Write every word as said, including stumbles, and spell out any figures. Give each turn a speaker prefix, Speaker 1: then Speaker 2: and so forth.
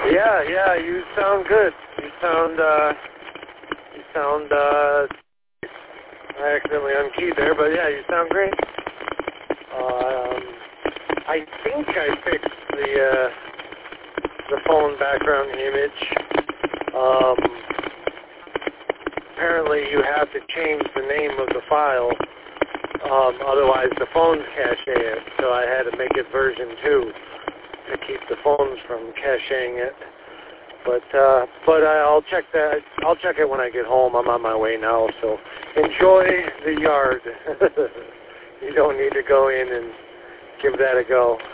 Speaker 1: Yeah, yeah, you sound good. You sound, uh, you sound, uh, I accidentally unkeyed there, but yeah, you sound great. Um, I think I fixed the, uh, the phone background image. Um, apparently you have to change the name of the file, um, otherwise the phones cache it, so I had to make it version two to keep the phones from caching it. But uh, but I'll check that. I'll check it when I get home. I'm on my way now, so enjoy the yard. You don't need to go in and give that a go.